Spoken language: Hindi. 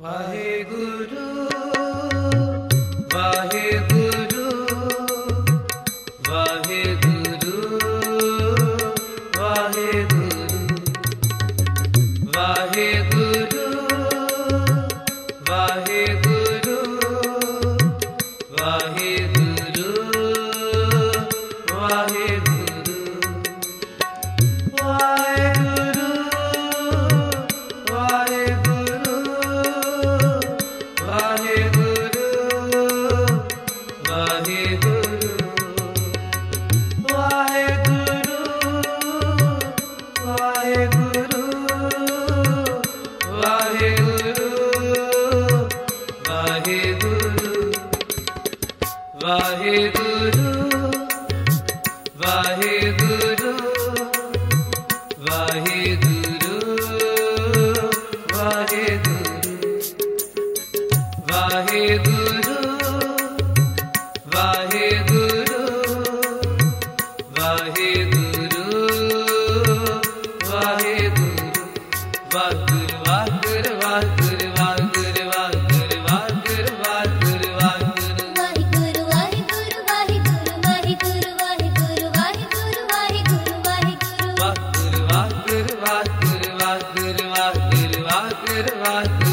वाहेगुरु वाहेगुरु वाहेगुरु वाहेगुरु वाहेगुरु वाहेगुरु वाहेगुरु वाहेगुरु वाहेगुरु वाहेगुरु वाहेगुरु वाहेगुरु वाहेगुरु वाहेगुरु वाहेगुरु वाहेगुरु वागुरु वागुरु वागुरु वागुरु वागुरु वागुरु वागुरु वागुरु वागुरु वागुरु वागुरु वागुरु वागुरु वागुरु वागुरु